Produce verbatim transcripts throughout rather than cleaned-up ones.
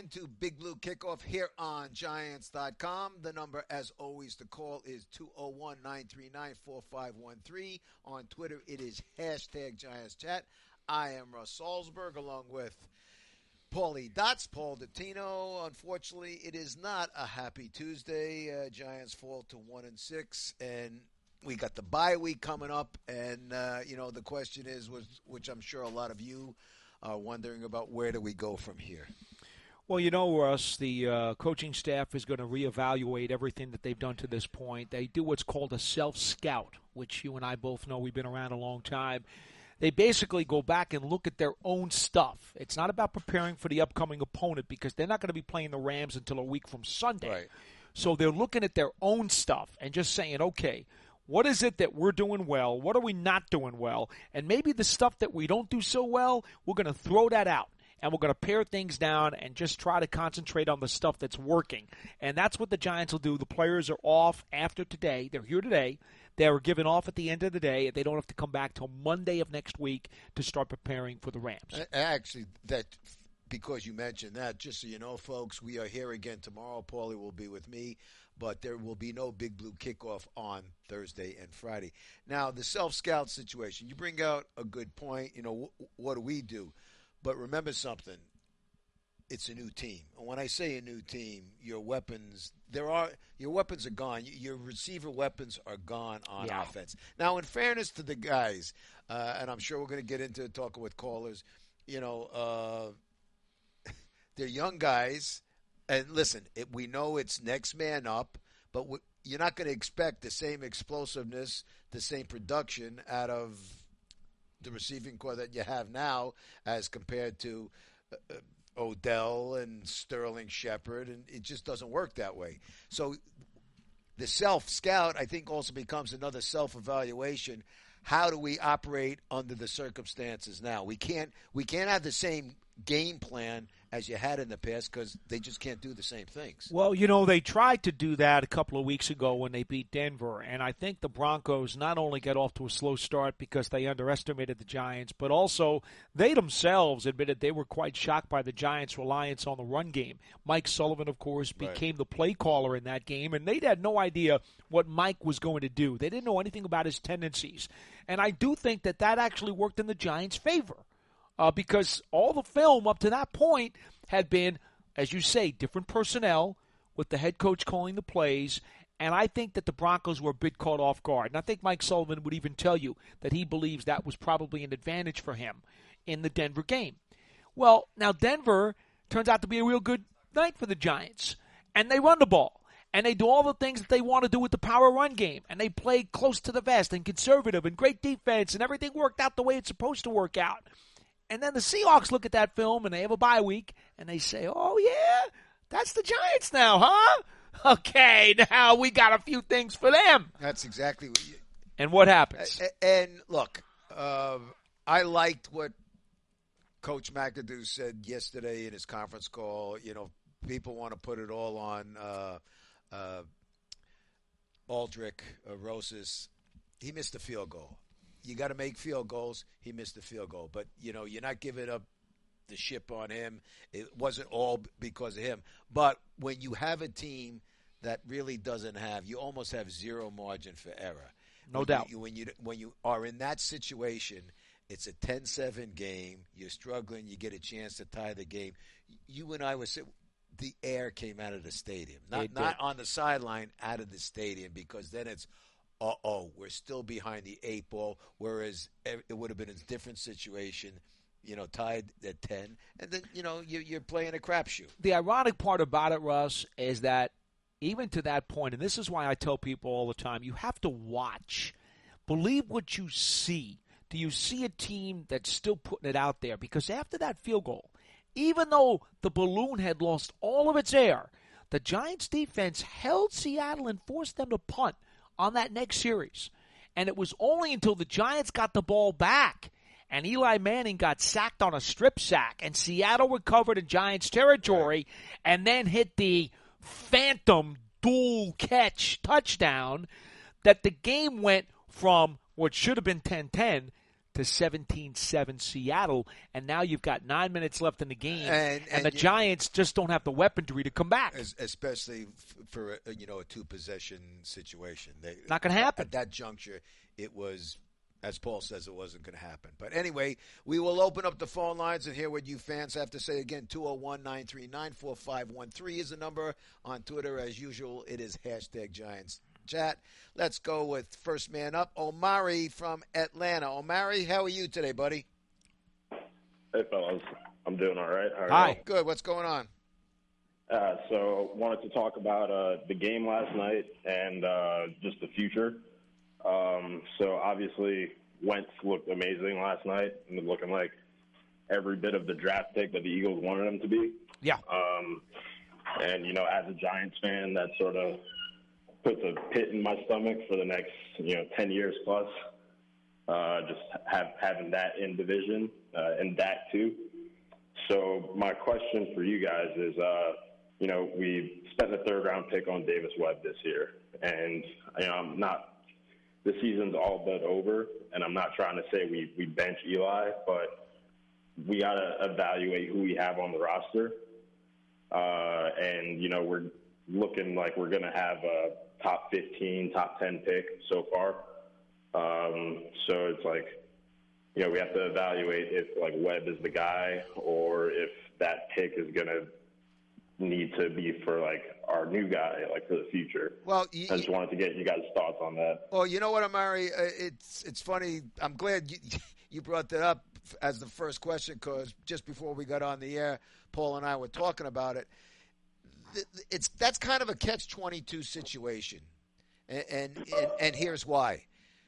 into Big Blue Kickoff here on Giants dot com. The number, as always, to call is two oh one, nine three nine, four five one three. On Twitter, it is hashtag Giants Chat. I am Russ Salzberg along with Paulie Dots, Paul Dottino. Unfortunately, it is not a happy Tuesday. Uh, Giants fall to one and six, and we got the bye week coming up. And uh, you know, the question is, was, which I'm sure a lot of you are wondering about, where do we go from here? Well, you know, Russ, the uh, coaching staff is going to reevaluate everything that they've done to this point. They do what's called a self-scout, which you and I both know. We've been around a long time. They basically go back and look at their own stuff. It's not about preparing for the upcoming opponent because they're not going to be playing the Rams until a week from Sunday. Right. So they're looking at their own stuff and just saying, okay, what is it that we're doing well? What are we not doing well? And maybe the stuff that we don't do so well, we're going to throw that out. And we're going to pare things down and just try to concentrate on the stuff that's working. And that's what the Giants will do. The players are off after today. They're here today. They were given off at the end of the day. They don't have to come back till Monday of next week to start preparing for the Rams. Actually, that because you mentioned that, just so you know, folks, we are here again tomorrow. Paulie will be with me. But there will be no Big Blue Kickoff on Thursday and Friday. Now, the self-scout situation, you bring out a good point. You know, wh- what do we do? But remember something. It's a new team. And when I say a new team, your weapons, there are your weapons are gone. Your receiver weapons are gone on yeah. offense. Now, in fairness to the guys, uh, and I'm sure we're going to get into talking with callers, you know, uh, they're young guys. And listen, it, we know it's next man up, but w- you're not going to expect the same explosiveness, the same production out of the receiving core that you have now as compared to uh, Odell and Sterling Shepard, and it just doesn't work that way. So the self-scout, I think, also becomes another self-evaluation. How do we operate under the circumstances now? We can't we can't have the same game plan as you had in the past because they just can't do the same things. Well, you know, they tried to do that a couple of weeks ago when they beat Denver, and I think the Broncos not only got off to a slow start because they underestimated the Giants, but also they themselves admitted they were quite shocked by the Giants' reliance on the run game. Mike Sullivan, of course, became right. the play caller in that game, and they had no idea what Mike was going to do. They didn't know anything about his tendencies, and I do think that that actually worked in the Giants' favor. Uh, because all the film up to that point had been, as you say, different personnel with the head coach calling the plays, and I think that the Broncos were a bit caught off guard. And I think Mike Sullivan would even tell you that he believes that was probably an advantage for him in the Denver game. Well, now Denver turns out to be a real good night for the Giants, and they run the ball. And they do all the things that they want to do with the power run game. And they play close to the vest and conservative and great defense, and everything worked out the way it's supposed to work out. And then the Seahawks look at that film, and they have a bye week, and they say, oh, yeah, that's the Giants now, huh? Okay, now we got a few things for them. That's exactly what you... And what happens? And, look, uh, I liked what Coach McAdoo said yesterday in his conference call. You know, people want to put it all on uh, uh, Aldrich, uh, Rosas. He missed a field goal. You got to make field goals. He missed the field goal. But, you know, you're not giving up the ship on him. It wasn't all because of him. But when you have a team that really doesn't have, you almost have zero margin for error. No when doubt. You, when, you, when you are in that situation, it's a ten seven game. You're struggling. You get a chance to tie the game. You and I were saying the air came out of the stadium. Not, not on the sideline, out of the stadium, because then it's, uh-oh, we're still behind the eight ball, whereas it would have been a different situation, you know, tied at ten. And then, you know, you, you're playing a crapshoot. The ironic part about it, Russ, is that even to that point, and this is why I tell people all the time, you have to watch. Believe what you see. Do you see a team that's still putting it out there? Because after that field goal, even though the balloon had lost all of its air, the Giants' defense held Seattle and forced them to punt on that next series. And it was only until the Giants got the ball back and Eli Manning got sacked on a strip sack and Seattle recovered in Giants territory and then hit the phantom dual catch touchdown that the game went from what should have been ten ten to seventeen seven Seattle, and now you've got nine minutes left in the game, and, and, and the you, Giants just don't have the weaponry to come back. Especially for a, you know a two possession situation. They, Not going to happen at that juncture. It was, as Paul says, it wasn't going to happen. But anyway, we will open up the phone lines and hear what you fans have to say. Again, two oh one, nine three nine, four five one three is the number. On Twitter, as usual, it is hashtag Giants Chat. Let's go with first man up, Omari from Atlanta. Omari, how are you today, buddy? Hey, fellas. I'm doing all right. How are Hi. you? Good. What's going on? Uh, so wanted to talk about uh, the game last night and uh, just the future. Um, so obviously Wentz looked amazing last night and looking like every bit of the draft pick that the Eagles wanted him to be. Yeah. Um, and, you know, as a Giants fan, that sort of puts a pit in my stomach for the next, you know, ten years plus. Uh, just have, having that in division uh, and Dak too. So my question for you guys is, uh, you know, we spent a third round pick on Davis Webb this year, and you know, I'm not. The season's all but over, and I'm not trying to say we, we bench Eli, but we got to evaluate who we have on the roster. Uh, and, you know, we're looking like we're going to have a top fifteen, top ten pick so far. Um, so it's like, you know, we have to evaluate if, like, Webb is the guy or if that pick is going to need to be for, like, our new guy, like, for the future. Well, you, I just wanted to get you guys' thoughts on that. Well, you know what, Amari? Uh, it's it's funny. I'm glad you, you brought that up as the first question, because just before we got on the air, Paul and I were talking about it. It's that's kind of a catch twenty-two situation, and and, and and here's why.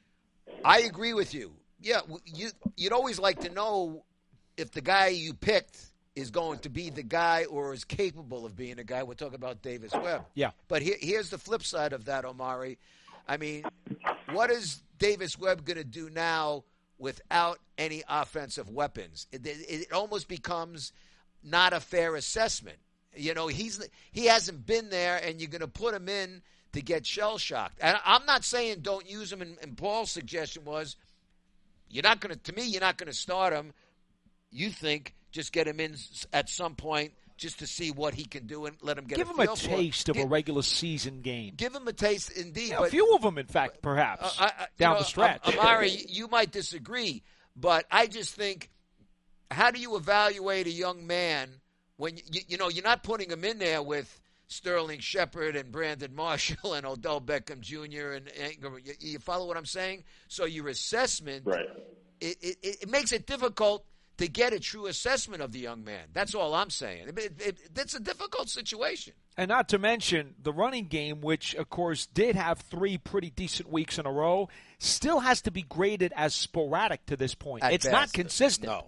I agree with you. Yeah, you you'd always like to know if the guy you picked is going to be the guy or is capable of being a guy. We're talking about Davis Webb. Yeah. But here, here's the flip side of that, Omari. I mean, what is Davis Webb going to do now without any offensive weapons? It, it, it almost becomes not a fair assessment. You know, he's he hasn't been there, and you're going to put him in to get shell-shocked. And I'm not saying don't use him, and, and Paul's suggestion was you're not going to, to me, you're not going to start him. You think just get him in at some point just to see what he can do and let him get Give a him a feel for taste it. of Give, a regular season game. Give him a taste, indeed. Yeah, but, a few of them, in fact, perhaps, uh, I, I, down you know, the stretch. Amari, you might disagree, but I just think, how do you evaluate a young man when, you, you know, you're not putting him in there with Sterling Shepard and Brandon Marshall and Odell Beckham Junior and Ingram. You, you follow what I'm saying? So your assessment, right. it, it, it makes it difficult to get a true assessment of the young man. That's all I'm saying. It, it, it, it's a difficult situation. And not to mention the running game, which, of course, did have three pretty decent weeks in a row, still has to be graded as sporadic to this point. At it's best. not consistent. No.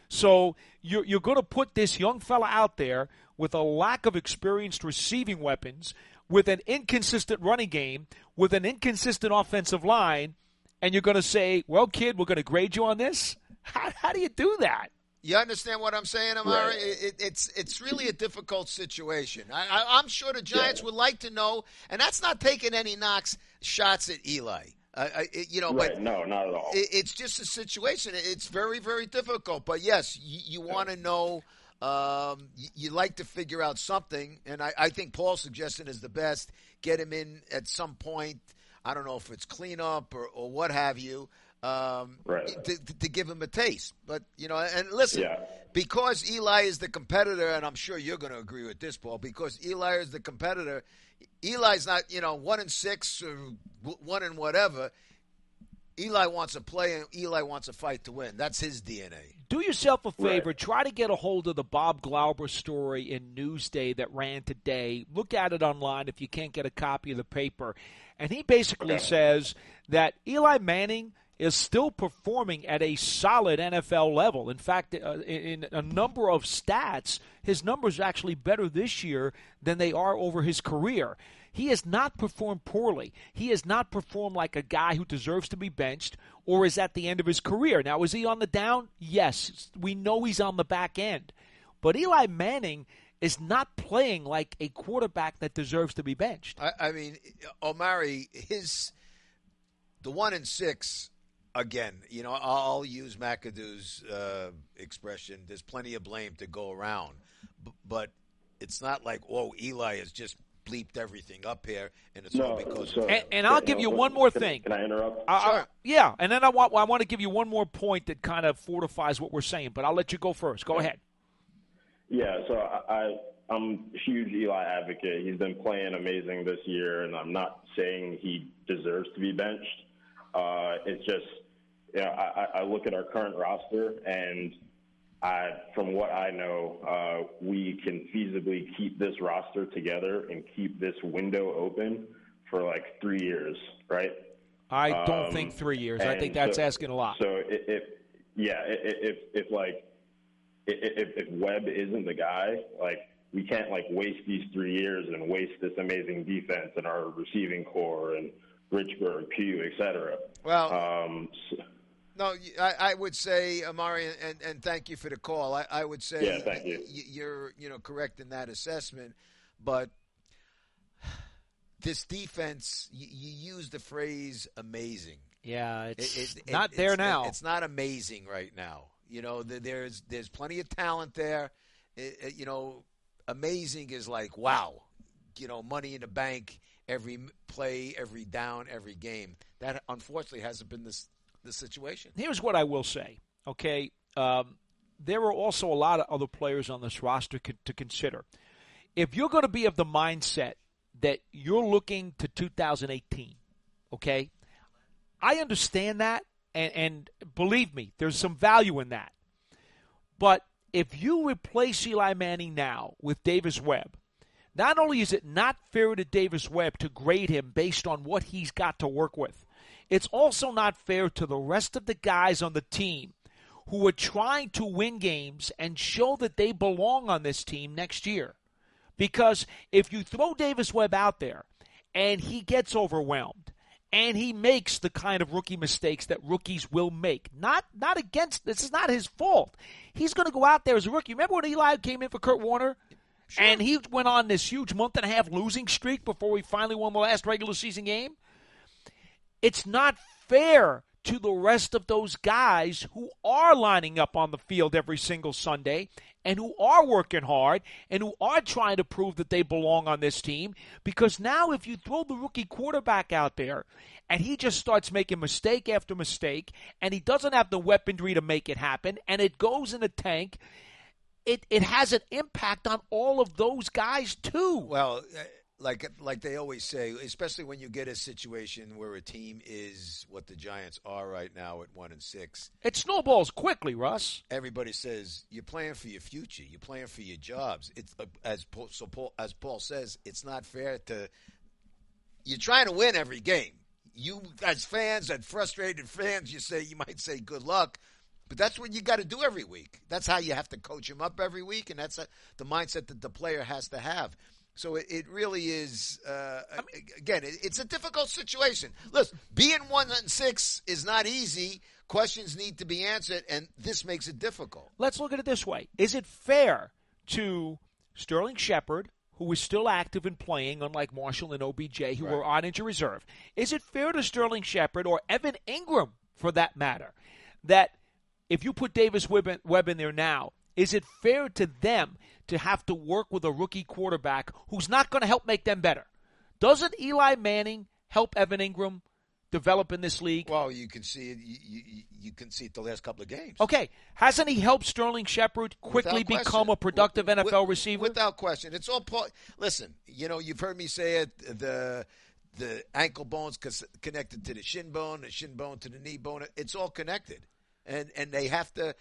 So you're, you're going to put this young fella out there with a lack of experienced receiving weapons, with an inconsistent running game, with an inconsistent offensive line, and you're going to say, well, kid, we're going to grade you on this? How, how do you do that? You understand what I'm saying, Amari? Right. It, it's it's really a difficult situation. I, I, I'm sure the Giants yeah. would like to know, and that's not taking any knocks shots at Eli. Uh, it, you know, Right. but No, not at all. it, it's just a situation. It's very, very difficult. But yes, you, you want to know. Um, you, you like to figure out something, and I, I think Paul's suggestion is the best. Get him in at some point. I don't know if it's cleanup or, or what have you. Um, Right. to, to, to give him a taste. But, you know, and listen, Yeah. because Eli is the competitor, and I'm sure you're going to agree with this, Paul, because Eli is the competitor, Eli's not, you know, one and six or one and whatever. Eli wants to play, and Eli wants a fight to win. That's his D N A. Do yourself a favor. Right. Try to get a hold of the Bob Glauber story in Newsday that ran today. Look at it online if you can't get a copy of the paper. And he basically Okay. says that Eli Manning is still performing at a solid N F L level. In fact, uh, in, in a number of stats, his numbers are actually better this year than they are over his career. He has not performed poorly. He has not performed like a guy who deserves to be benched or is at the end of his career. Now, is he on the down? Yes. We know he's on the back end. But Eli Manning is not playing like a quarterback that deserves to be benched. I, I mean, Omari, his the one and six again, you know, I'll use McAdoo's uh, expression. There's plenty of blame to go around, B- but it's not like, oh, Eli has just bleeped everything up here, and it's No, all because so- of And, and I'll give you one more Can- thing. Can I interrupt? I- I- Sure. yeah, and then I want I want to give you one more point that kind of fortifies what we're saying, but I'll let you go first. Go ahead. Yeah, so I, I I'm a huge Eli advocate. He's been playing amazing this year, and I'm not saying he deserves to be benched. Uh, it's just, you know, I, I look at our current roster, and I, from what I know, uh, we can feasibly keep this roster together and keep this window open for like three years, right? I don't Um, think three years. I and think that's so- asking a lot. So if, if yeah, if, if, if like if, if Webb isn't the guy, like we can't like waste these three years and waste this amazing defense and our receiving core and Richburg, Pugh, et cetera. Well, Um, so, no, I, I would say, Amari, and, and thank you for the call. I, I would say Yeah, thank you. y- you're you know correct in that assessment, but this defense, you, you use the phrase "amazing." Yeah, it's It- it- not it- there it's, now. It's not amazing right now. You know, th- there's there's plenty of talent there. It, it- you know, amazing is like wow. You know, money in the bank every m- play, every down, every game. That unfortunately hasn't been this the situation. Here's what I will say, okay? Um, there are also a lot of other players on this roster co- to consider. If you're going to be of the mindset that you're looking to two thousand eighteen, okay, I understand that, and, and believe me, there's some value in that. But if you replace Eli Manning now with Davis Webb, not only is it not fair to Davis Webb to grade him based on what he's got to work with, it's also not fair to the rest of the guys on the team who are trying to win games and show that they belong on this team next year. Because if you throw Davis Webb out there and he gets overwhelmed and he makes the kind of rookie mistakes that rookies will make, not not against, this is not his fault. He's going to go out there as a rookie. Remember when Eli came in for Kurt Warner? Sure. And he went on this huge month and a half losing streak before we finally won the last regular season game? It's not fair to the rest of those guys who are lining up on the field every single Sunday and who are working hard and who are trying to prove that they belong on this team, because now if you throw the rookie quarterback out there and he just starts making mistake after mistake and he doesn't have the weaponry to make it happen and it goes in a tank, it, it has an impact on all of those guys too. Well, uh, like like they always say, especially when you get a situation where a team is what the Giants are right now at one and six. It snowballs quickly, Russ. Everybody says you're playing for your future. You're playing for your jobs. It's uh, as Paul, so Paul as Paul says, it's not fair to. You're trying to win every game. You as fans and frustrated fans, you say you might say good luck, but that's what you got to do every week. That's how you have to coach them up every week, and that's a, the mindset that the player has to have. So it, it really is, uh, again, it, it's a difficult situation. Listen, being one and six is not easy. Questions need to be answered, and this makes it difficult. Let's look at it this way. Is it fair to Sterling Shepard, who is still active and playing, unlike Marshall and O B J, who Right. are on injury reserve? Is it fair to Sterling Shepard, or Evan Ingram, for that matter, that if you put Davis Webb in, Webb in there now, is it fair to them to have to work with a rookie quarterback who's not going to help make them better? Doesn't Eli Manning help Evan Ingram develop in this league? Well, you can see it. You, you, you can see it the last couple of games. Okay, hasn't he helped Sterling Shepard quickly Without become question. a productive With- N F L with- receiver? Without question. It's all part. Listen, you know, you've heard me say it. The the ankle bone's cos- connected to the shin bone, the shin bone to the knee bone. It's all connected, and and they have to,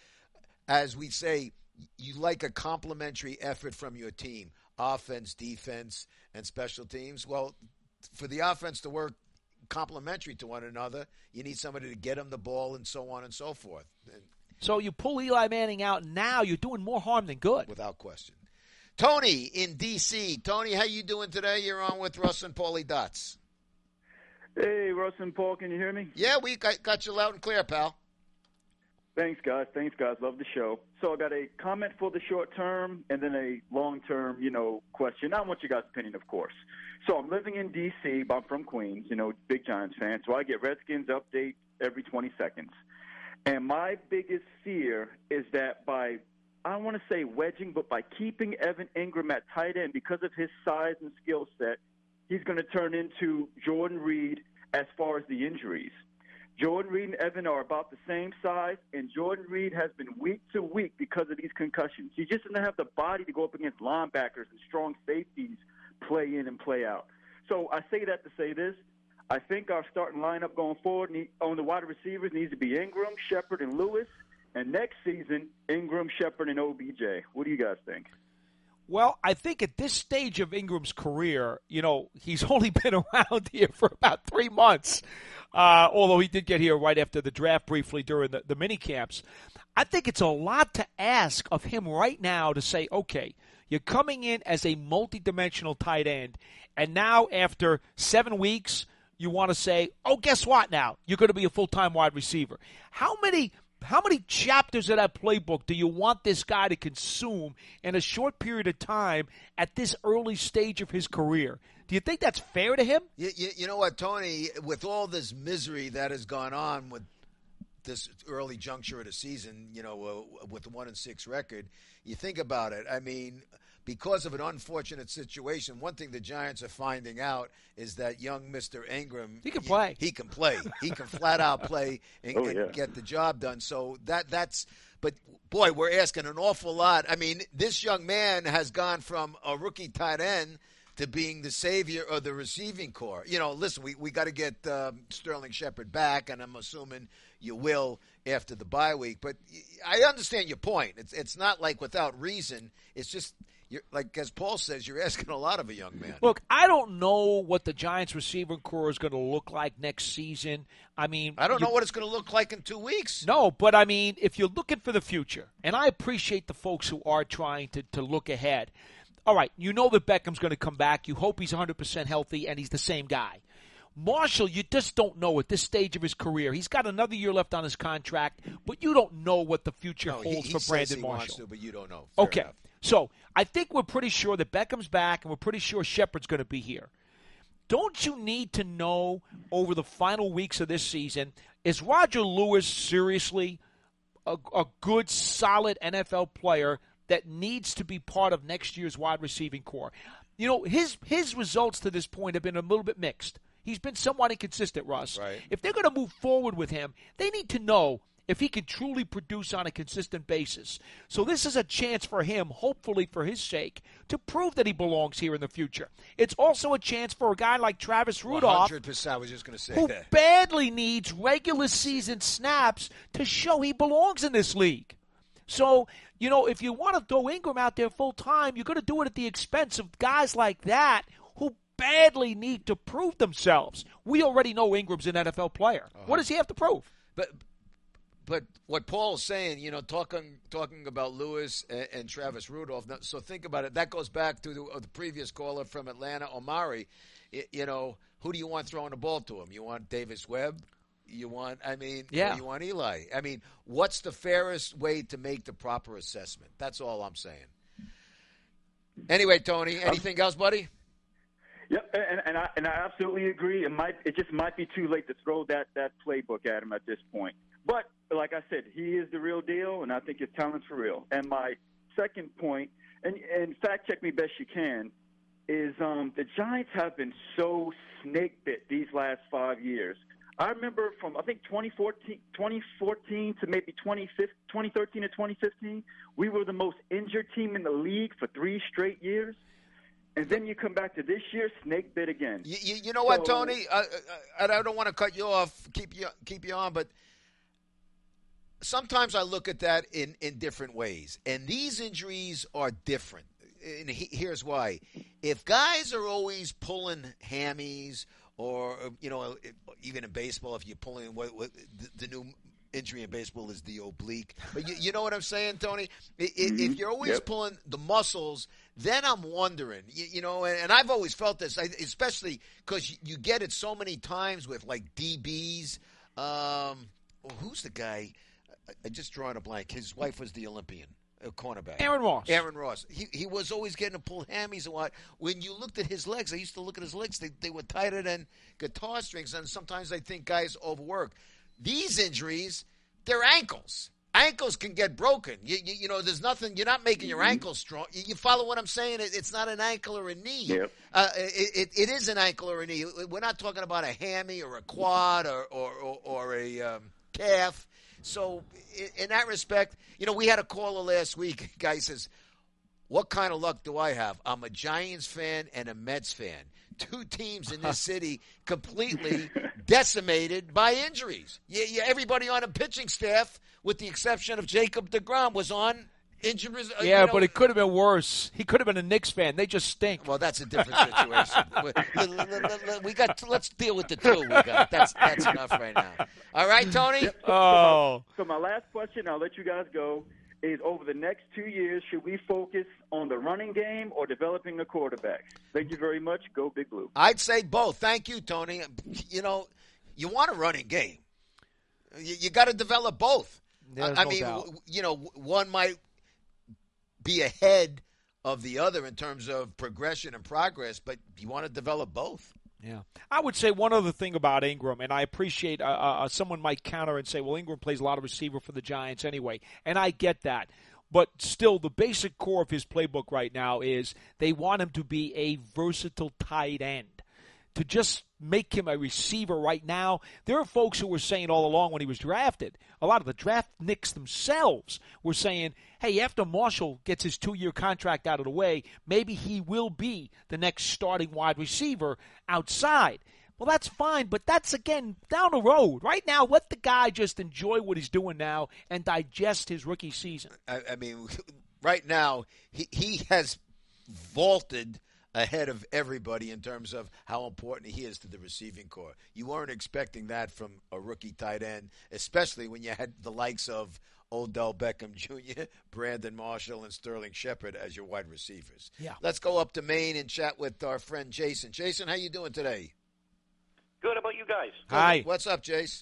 as we say, you like a complementary effort from your team, offense, defense, and special teams. Well, for the offense to work complementary to one another, you need somebody to get them the ball and so on and so forth. And So you pull Eli Manning out now, you're doing more harm than good. without question. Tony in D C Tony, how you doing today? You're on with Russ and Paulie Dots. Hey, Russ and Paul, can you hear me? Yeah, we got, got you loud and clear, pal. Thanks, guys. Thanks, guys. Love the show. So I got a comment for the short term and then a long-term, you know, question. I want you guys' opinion, of course. So I'm living in D C, but I'm from Queens, you know, big Giants fan. So I get Redskins update every twenty seconds. And my biggest fear is that by, I don't want to say wedging, but by keeping Evan Ingram at tight end because of his size and skill set, he's going to turn into Jordan Reed as far as the injuries. Jordan Reed and Evan are about the same size, and Jordan Reed has been week to week because of these concussions. He just doesn't have the body to go up against linebackers and strong safeties play in and play out. So I say that to say this. I think our starting lineup going forward on the wide receivers needs to be Ingram, Shepard, and Lewis. And next season, Ingram, Shepard, and O B J. What do you guys think? Well, I think at this stage of Ingram's career, you know, he's only been around here for about three months, uh, although he did get here right after the draft briefly during the, the mini camps. I think it's a lot to ask of him right now to say, okay, you're coming in as a multidimensional tight end, and now after seven weeks, you want to say, oh, guess what now? You're going to be a full-time wide receiver. How many How many chapters of that playbook do you want this guy to consume in a short period of time at this early stage of his career? Do you think that's fair to him? You, you, you know what, Tony, with all this misery that has gone on with this early juncture of the season, you know, uh, with the one and six record, you think about it. I mean, because of an unfortunate situation, one thing the Giants are finding out is that young Mister Ingram, he can play. He, he can play. He can flat out play and, oh, and yeah. get the job done. So that that's. But boy, we're asking an awful lot. I mean, this young man has gone from a rookie tight end to being the savior of the receiving corps. You know, listen, we we got to get um, Sterling Shepard back, and I'm assuming you will after the bye week. But I understand your point. It's it's not like without reason. It's just. You're, like as Paul says, you're asking a lot of a young man. Look, I don't know what the Giants receiving corps is going to look like next season. I mean, I don't you, know what it's going to look like in two weeks. No, but I mean, if you're looking for the future, and I appreciate the folks who are trying to, to look ahead. All right, you know that Beckham's going to come back. You hope he's one hundred percent healthy and he's the same guy. Marshall, you just don't know at this stage of his career. He's got another year left on his contract, but you don't know what the future no, holds he, he for Brandon says he Marshall. Wants to, but you don't know. Fair okay. enough. So I think we're pretty sure that Beckham's back, and we're pretty sure Shepard's going to be here. Don't you need to know over the final weeks of this season, is Roger Lewis seriously a, a good, solid N F L player that needs to be part of next year's wide receiving corps? You know, his his results to this point have been a little bit mixed. He's been somewhat inconsistent, Russ. Right. If they're going to move forward with him, they need to know if he can truly produce on a consistent basis. So this is a chance for him, hopefully for his sake, to prove that he belongs here in the future. It's also a chance for a guy like Travis Rudolph, one hundred percent, I was just going to say who that. badly needs regular season snaps to show he belongs in this league. So, you know, if you want to throw Ingram out there full time, you're going to do it at the expense of guys like that who badly need to prove themselves. We already know Ingram's an N F L player. Uh-huh. What does he have to prove? But but what Paul's saying, you know, talking talking about Lewis and, and Travis Rudolph. So think about it. That goes back to the, uh, the previous caller from Atlanta, Omari. It, you know, who do you want throwing the ball to him? You want Davis Webb? You want, I mean, yeah. you want Eli. I mean, what's the fairest way to make the proper assessment? That's all I'm saying. Anyway, Tony, anything um, else, buddy? Yep, and, and I and I absolutely agree. It might it just might be too late to throw that, that playbook at him at this point. But like I said, he is the real deal, and I think his talent's for real. And my second point, and, and fact check me best you can, is um, the Giants have been so snake bit these last five years. I remember from, I think, twenty fourteen, twenty fourteen to maybe twenty thirteen to twenty fifteen, we were the most injured team in the league for three straight years. And then you come back to this year, snake bit again. You, you, you know what, so, Tony? I, I, I don't want to cut you off, keep you keep you on, but sometimes I look at that in, in different ways. And these injuries are different. And he, here's why. If guys are always pulling hammies, or, you know, even in baseball, if you're pulling what, what the, the new injury in baseball is the oblique. But you, you know what I'm saying, Tony? If, mm-hmm. if you're always yep. pulling the muscles, then I'm wondering, you, you know, and, and I've always felt this, especially because you, you get it so many times with, like, D Bs. Um, well, who's the guy? I just drawing a blank. His wife was the Olympian. A cornerback. Aaron Ross. Aaron Ross. He he was always getting to pull hammies and what. When you looked at his legs, I used to look at his legs. They they were tighter than guitar strings, and sometimes I think guys overwork. These injuries, they're ankles. Ankles can get broken. You you, you know, there's nothing. You're not making your ankles strong. You, you follow what I'm saying? It, it's not an ankle or a knee. Yep. Uh, it, it it is an ankle or a knee. We're not talking about a hammy or a quad or or or, or a um, calf. So in that respect, you know, we had a caller last week. A guy says, what kind of luck do I have? I'm a Giants fan and a Mets fan. Two teams in this city completely decimated by injuries. Yeah, yeah, everybody on a pitching staff, with the exception of Jacob deGrom, was on injuries. Uh, yeah, you know, but it could have been worse. He could have been a Knicks fan. They just stink. Well, that's a different situation. we got. Let's deal with the two we got. That's that's enough right now. All right, Tony. Yep. Oh. So my last question, I'll let you guys go, is over the next two years, should we focus on the running game or developing the quarterback? Thank you very much. Go Big Blue. I'd say both. Thank you, Tony. You know, you want a running game. You, you got to develop both. There's I no mean, doubt. w- you know, one might be ahead of the other in terms of progression and progress, but you want to develop both. Yeah. I would say one other thing about Ingram, and I appreciate uh, uh, someone might counter and say, well, Ingram plays a lot of receiver for the Giants anyway, and I get that. But still, the basic core of his playbook right now is they want him to be a versatile tight end. To just make him a receiver right now, there are folks who were saying all along when he was drafted, a lot of the draft nicks themselves were saying, hey, after Marshall gets his two-year contract out of the way, maybe he will be the next starting wide receiver outside. Well, that's fine, but that's, again, down the road. Right now, let the guy just enjoy what he's doing now and digest his rookie season. I, I mean, right now, he, he has vaulted ahead of everybody in terms of how important he is to the receiving corps. You weren't expecting that from a rookie tight end, especially when you had the likes of Odell Beckham Junior, Brandon Marshall, and Sterling Shepard as your wide receivers. Yeah. Let's go up to Maine and chat with our friend Jason. Jason, how you doing today? Good. How about you guys? Hi. What's up, Jace?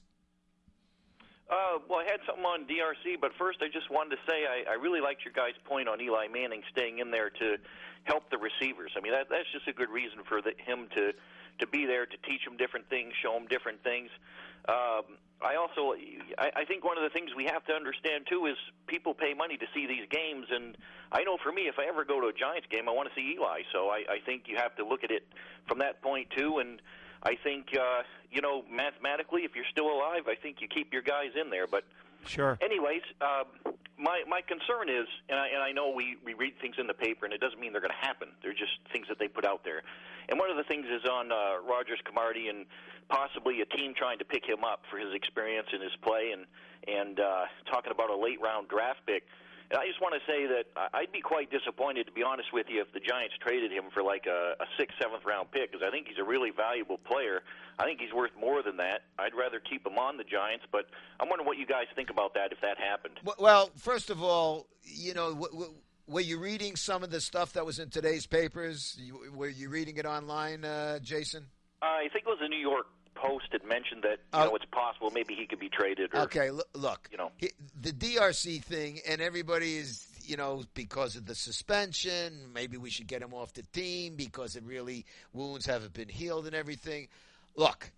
Uh, well, I had something on D R C, but first I just wanted to say I, I really liked your guys' point on Eli Manning staying in there to help the receivers. I mean, that, that's just a good reason for the, him to, to be there, to teach them different things, show them different things. Um, I also, I, I think one of the things we have to understand, too, is people pay money to see these games, and I know for me, if I ever go to a Giants game, I want to see Eli. So I, I think you have to look at it from that point, too, and I think, uh, you know, mathematically, if you're still alive, I think you keep your guys in there. But Sure. anyways, uh, my my concern is, and I, and I know we, we read things in the paper, and it doesn't mean they're going to happen. They're just things that they put out there. And one of the things is on uh, Rogers Camardi and possibly a team trying to pick him up for his experience and his play, and, and uh, talking about a late-round draft pick. And I just want to say that I'd be quite disappointed, to be honest with you, if the Giants traded him for like a, a sixth, seventh round pick, because I think he's a really valuable player. I think he's worth more than that. I'd rather keep him on the Giants, but I'm wondering what you guys think about that if that happened. Well, first of all, you know, w- w- were you reading some of the stuff that was in today's papers? You, were you reading it online, uh, Jason? I think it was the New York Post had mentioned that you Uh, know it's possible maybe he could be traded. Or, Okay, l- look, you know. he- the D R C thing, and everybody is, you know, because of the suspension, maybe we should get him off the team because it really, wounds haven't been healed and everything. Look,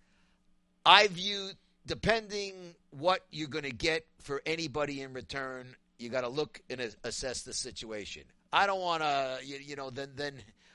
I view, depending what you're going to get for anybody in return, you got to look and a- assess the situation. I don't want to, you, you know, then then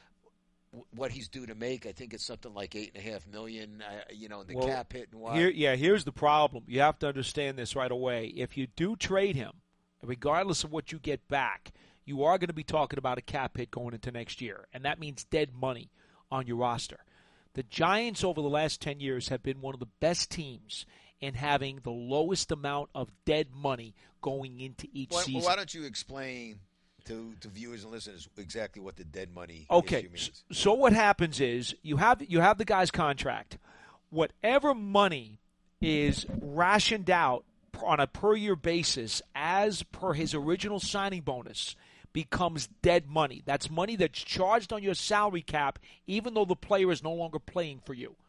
what he's due to make, I think it's something like eight and a half million, uh, you know, in the Well, cap hit and what. Here, yeah, here's the problem. You have to understand this right away. If you do trade him, regardless of what you get back, you are going to be talking about a cap hit going into next year, and that means dead money on your roster. The Giants over the last ten years have been one of the best teams in having the lowest amount of dead money going into each Why, season. why don't you explain to, to viewers and listeners exactly what the dead money Okay, issue means? so what happens is you have you have the guy's contract. Whatever money is rationed out on a per year basis as per his original signing bonus becomes dead money. That's money that's charged on your salary cap even though the player is no longer playing for you.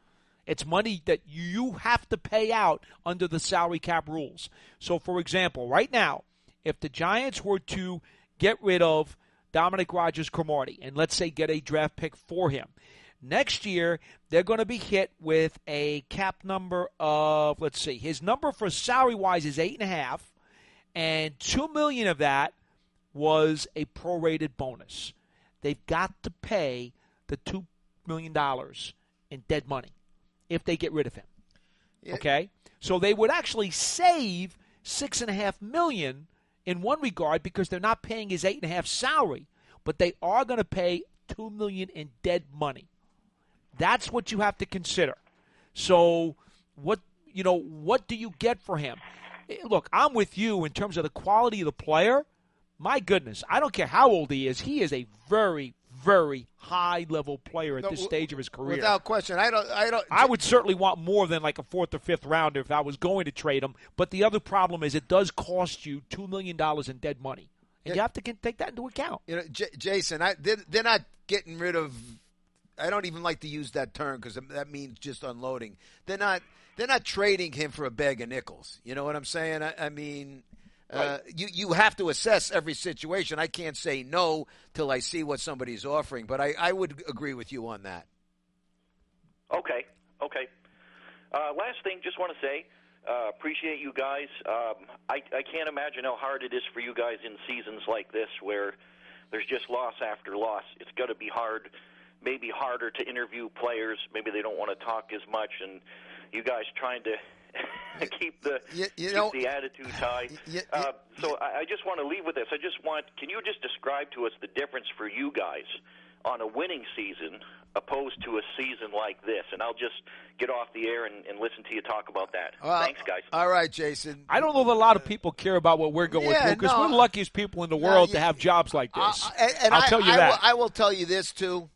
It's money that you have to pay out under the salary cap rules. So, for example, right now, if the Giants were to get rid of Dominic Rodgers-Cromartie and let's say get a draft pick for him, next year they're going to be hit with a cap number of, let's see, his number for salary-wise is eight and a half, and two million of that was a prorated bonus. They've got to pay the two million dollars in dead money if they get rid of him. Yeah. Okay? So they would actually save six and a half million in one regard because they're not paying his eight and a half salary, but they are going to pay two million in dead money. That's what you have to consider. So what you know, what do you get for him? Look, I'm with you in terms of the quality of the player. My goodness, I don't care how old he is. He is a very, very high-level player at no, this stage of his career. Without question. I don't I don't I would certainly want more than like a fourth or fifth rounder if I was going to trade him, but the other problem is it does cost you two million dollars in dead money. And yeah. you have to take that into account. You know, J- Jason, I they're, they're not getting rid of I don't even like to use that term because that means just unloading. They're not they're not trading him for a bag of nickels. You know what I'm saying? I, I mean Uh, right. you, you have to assess every situation. I can't say no till I see what somebody's offering, but I, I would agree with you on that. Okay, okay. Uh, last thing, just want to say, uh, appreciate you guys. Um, I, I can't imagine how hard it is for you guys in seasons like this where there's just loss after loss. It's got to be hard, maybe harder to interview players. Maybe they don't want to talk as much, and you guys trying to keep the you, you keep know, the attitude high. You, you, uh, so I, I just want to leave with this. I just want, can you just describe to us the difference for you guys on a winning season opposed to a season like this? And I'll just get off the air and, and listen to you talk about that. Well, Thanks, guys. All right, Jason. I don't know that a lot of people care about what we're going yeah, through because no, we're the luckiest people in the world no, you, to have jobs like this. Uh, and, and I'll I, tell you I that. Will, I will tell you this, too.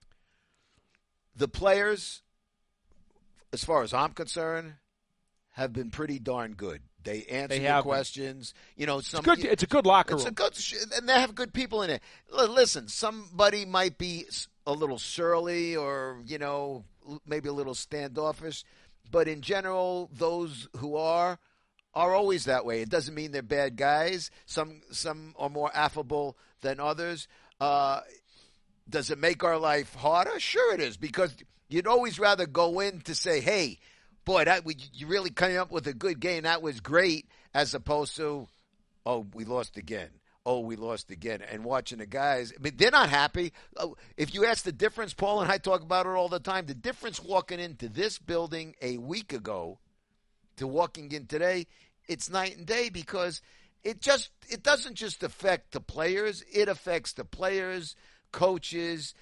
The players, as far as I'm concerned, have been pretty darn good. They answer they your questions. Been. You know, some, it's, good, it's a good locker it's room. It's a good, and they have good people in it. Listen, somebody might be a little surly or, you know, maybe a little standoffish, but in general, those who are are always that way. It doesn't mean they're bad guys. Some some are more affable than others. Uh, does it make our life harder? Sure it is, because you'd always rather go in to say, hey, boy, that you really came up with a good game. That was great, as opposed to, oh, we lost again. Oh, we lost again. And watching the guys, I mean, they're not happy. If you ask the difference, Paul and I talk about it all the time, the difference walking into this building a week ago to walking in today, it's night and day, because it just it doesn't just affect the players. It affects the players, coaches,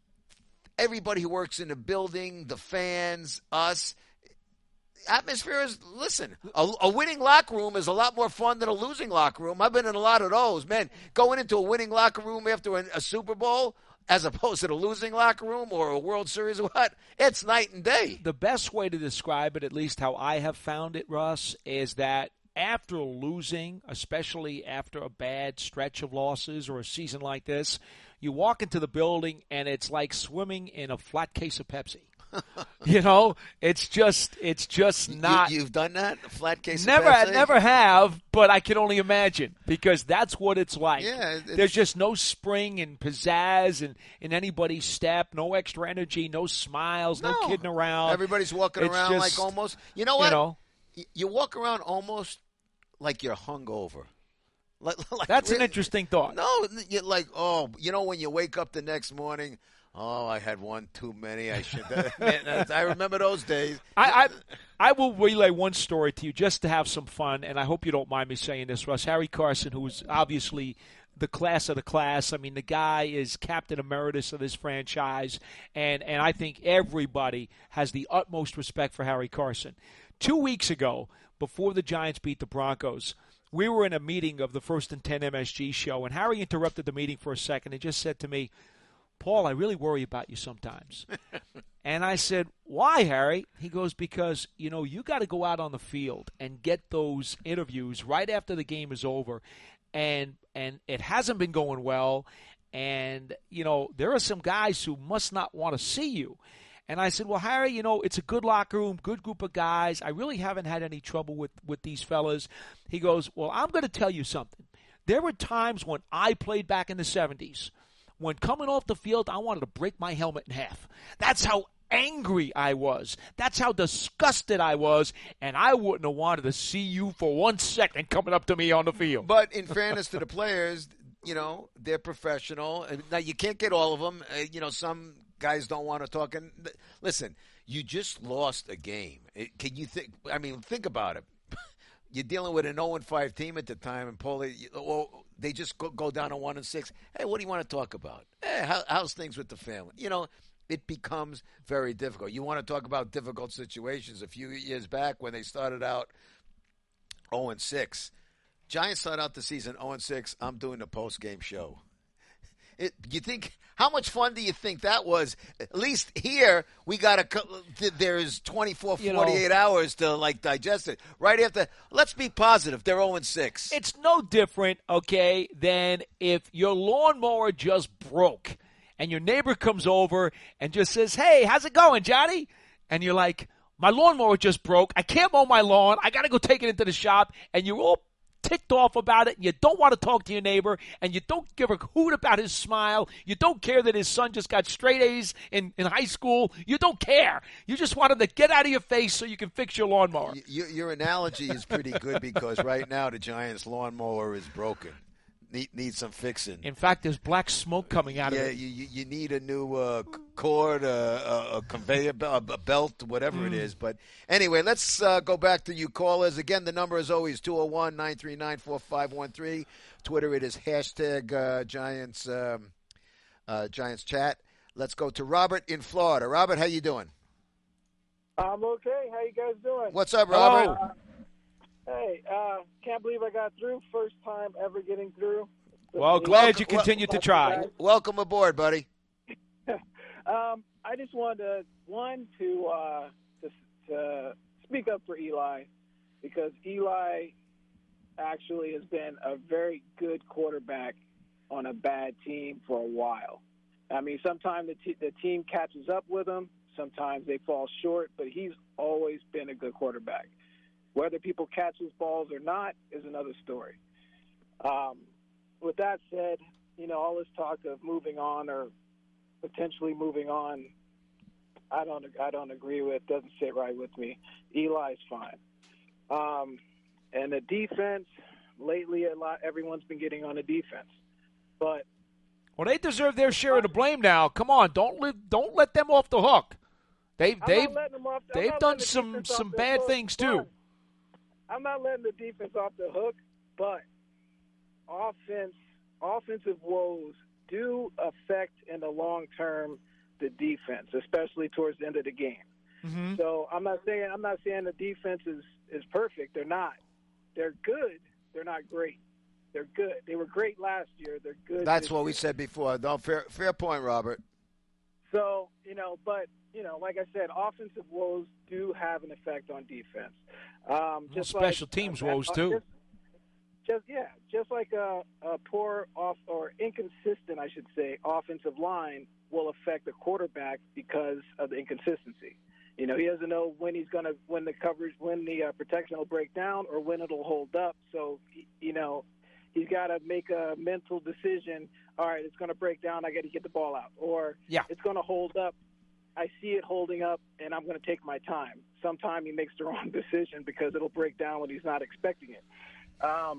everybody who works in the building, the fans, us. Atmosphere is, listen, a, a winning locker room is a lot more fun than a losing locker room. I've been in a lot of those. Man, going into a winning locker room after a, a Super Bowl as opposed to the losing locker room or a World Series or what, it's night and day. The best way to describe it, at least how I have found it, Russ, is that after losing, especially after a bad stretch of losses or a season like this, you walk into the building and it's like swimming in a flat case of Pepsi. You know, it's just, it's just not. You, you've done that, a flat case. Never, of Pepsi? never have, but I can only imagine, because that's what it's like. Yeah, it's, there's just no spring and pizzazz in, in anybody's step, no extra energy, no smiles, no, no kidding around. Everybody's walking it's around just, like almost. You know what? You know, you walk around almost like you're hungover. Like, like that's really, an interesting thought. No, you're like, oh, you know, when you wake up the next morning. Oh, I had one too many. I should. Man, I remember those days. I, I I will relay one story to you just to have some fun, and I hope you don't mind me saying this, Russ. Harry Carson, who is obviously the class of the class. I mean, the guy is captain emeritus of this franchise, and, and I think everybody has the utmost respect for Harry Carson. Two weeks ago, before the Giants beat the Broncos, we were in a meeting of the First and Ten M S G show, and Harry interrupted the meeting for a second and just said to me, Paul, I really worry about you sometimes. And I said, why, Harry? He goes, because, you know, you got to go out on the field and get those interviews right after the game is over. And and it hasn't been going well. And, you know, there are some guys who must not want to see you. And I said, well, Harry, you know, it's a good locker room, good group of guys. I really haven't had any trouble with, with these fellas. He goes, well, I'm going to tell you something. There were times when I played back in the seventies when coming off the field, I wanted to break my helmet in half. That's how angry I was. That's how disgusted I was, and I wouldn't have wanted to see you for one second coming up to me on the field. But in fairness to the players, you know, they're professional. Now, you can't get all of them. Uh, you know, some guys don't want to talk. And listen, you just lost a game. It, can you think? I mean, think about it. You're dealing with an oh and five team at the time, and Paulie, or they just go, go down to one and six. Hey, what do you want to talk about? Hey, how, how's things with the family? You know, it becomes very difficult. You want to talk about difficult situations. A few years back when they started out oh and six, Giants started out the season oh and six. I'm doing the post-game show. It, you think how much fun do you think that was? At least here we got a there's twenty-four, forty-eight you know, hours to like digest it. Right after, let's be positive, they're oh and six. It's no different, okay, than if your lawnmower just broke and your neighbor comes over and just says, "Hey, how's it going, Johnny?" And you're like, "My lawnmower just broke. I can't mow my lawn. I got to go take it into the shop." And you're all ticked off about it, and you don't want to talk to your neighbor, and you don't give a hoot about his smile. You don't care that his son just got straight A's in, in high school. You don't care. You just want him to get out of your face so you can fix your lawnmower. Your, your analogy is pretty good because right now the Giants' lawnmower is broken. Need, need some fixing. In fact, there's black smoke coming out yeah, of it. Yeah, you, you need a new uh, cord, uh, a, a conveyor belt, a belt, whatever mm. it is. But anyway, let's uh, go back to you callers. Again, the number is always two oh one, nine three nine, four five one three. Twitter, it is hashtag uh, Giants, um, uh, Giants chat. Let's go to Robert in Florida. Robert, how you doing? I'm okay. How you guys doing? What's up, Robert? Uh, Hey, uh, can't believe I got through. First time ever getting through. Well, glad you continued to try. Welcome aboard, buddy. um, I just wanted to, one, to, uh, to, to speak up for Eli because Eli actually has been a very good quarterback on a bad team for a while. I mean, sometimes the, t- the team catches up with him. Sometimes they fall short, but he's always been a good quarterback. Whether people catch his balls or not is another story. Um, with that said, you know, all this talk of moving on or potentially moving on, I don't, I don't agree with. Doesn't sit right with me. Eli's fine. Um, and the defense, lately, a lot everyone's been getting on the defense, but well, they deserve their share of the blame now. Come on, don't let don't let them off the hook. They've I'm they've off, they've done some some bad hook, things too. I'm not letting the defense off the hook, but offense, offensive woes do affect in the long term the defense, especially towards the end of the game. Mm-hmm. So I'm not saying I'm not saying the defense is, is perfect. They're not. They're good. They're not great. They're good. They were great last year. They're good. That's what year. we said before. No, fair fair point, Robert. So you know, but you know, like I said, offensive woes do have an effect on defense. Um, just well, special like, teams uh, woes too. Just, just yeah, just like a, a poor off or inconsistent, I should say, offensive line will affect the quarterback because of the inconsistency. You know, he doesn't know when he's going to when the coverage, when the uh, protection will break down, or when it'll hold up. So you know, he's got to make a mental decision. All right, it's going to break down. I got to get the ball out, or yeah. it's going to hold up. I see it holding up, and I'm going to take my time. Sometime he makes the wrong decision because it'll break down when he's not expecting it. Um,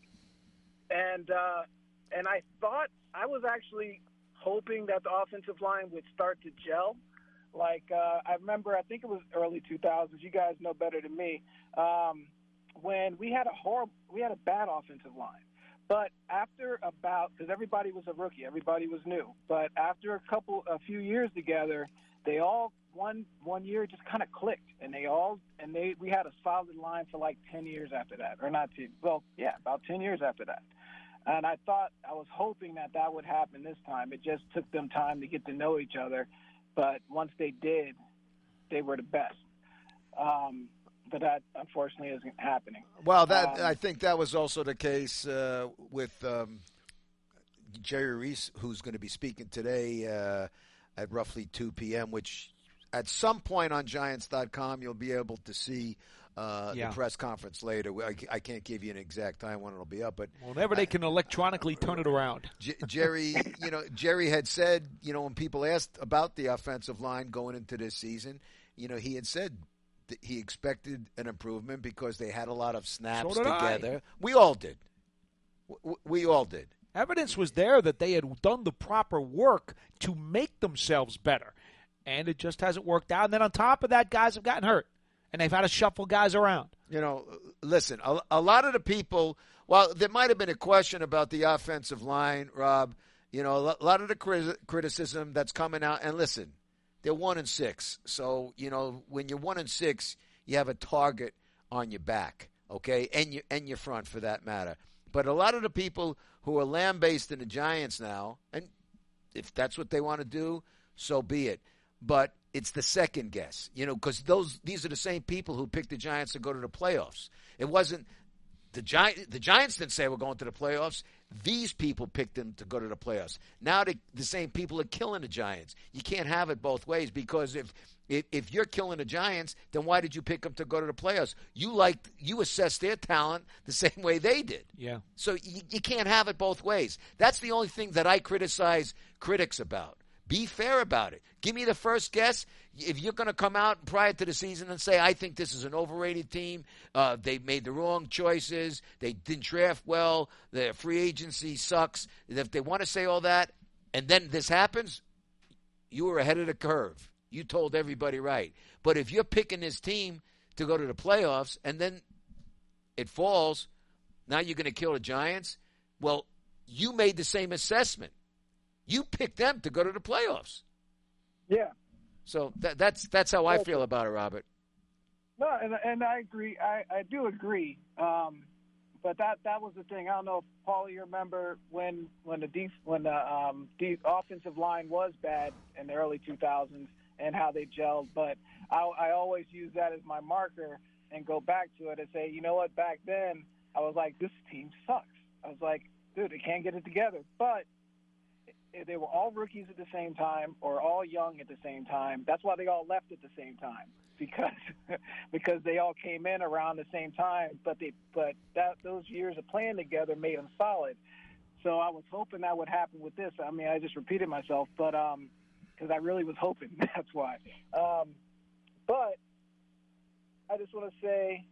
and uh, and I thought I was actually hoping that the offensive line would start to gel. Like uh, I remember, I think it was early two thousands. You guys know better than me. Um, when we had a horrible, we had a bad offensive line. But after about, because everybody was a rookie, everybody was new. But after a couple, a few years together, they all one one year just kind of clicked, and they all and they we had a solid line for like ten years after that, or not ten, well, yeah, about ten years after that. And I thought I was hoping that that would happen this time. It just took them time to get to know each other, but once they did, they were the best. Um, but that unfortunately isn't happening. Well, that um, I think that was also the case uh, with um, Jerry Reese, who's going to be speaking today uh, at roughly two p.m., which at some point on Giants dot com, you'll be able to see uh, Yeah. the press conference later. I, I can't give you an exact time when it'll be up, but Whenever they can electronically turn it around. J- Jerry, you know, Jerry had said, you know, when people asked about the offensive line going into this season, you know, he had said that he expected an improvement because they had a lot of snaps So did I. together. We all did. W- we all did. Evidence was there that they had done the proper work to make themselves better, and it just hasn't worked out. And then on top of that, guys have gotten hurt, and they've had to shuffle guys around. You know, listen, a, a lot of the people, well, there might have been a question about the offensive line, Rob. You know, a lo- lot of the cri- criticism that's coming out, and listen, they're one and six. So, you know, when you're one and six, you have a target on your back, okay, and you and your front for that matter. But a lot of the people who are lambasting the Giants now, and if that's what they want to do, so be it. But it's the second guess, you know, because those these are the same people who picked the Giants to go to the playoffs. It wasn't the Giant. The Giants didn't say we're going to the playoffs. These people picked them to go to the playoffs. Now the, the same people are killing the Giants. You can't have it both ways because if, if if you're killing the Giants, then why did you pick them to go to the playoffs? You liked you assessed their talent the same way they did. Yeah. So you, you can't have it both ways. That's the only thing that I criticize critics about. Be fair about it. Give me the first guess. If you're going to come out prior to the season and say, I think this is an overrated team, uh, they made the wrong choices, they didn't draft well, the free agency sucks, if they want to say all that, and then this happens, you were ahead of the curve. You told everybody right. But if you're picking this team to go to the playoffs and then it falls, now you're going to kill the Giants, well, you made the same assessment. You picked them to go to the playoffs. Yeah. So that, that's that's how I feel about it, Robert. No, and and I agree. I, I do agree. Um, but that, that was the thing. I don't know if Paul, you remember when when the def, when the um, the offensive line was bad in the early two thousands and how they gelled. But I, I always use that as my marker and go back to it and say, you know what? Back then, I was like, this team sucks. I was like, dude, they can't get it together. But they were all rookies at the same time or all young at the same time. That's why they all left at the same time because because they all came in around the same time. But they but that those years of playing together made them solid. So I was hoping that would happen with this. I mean, I just repeated myself, but um, because I really was hoping. That's why. Um, but I just want to say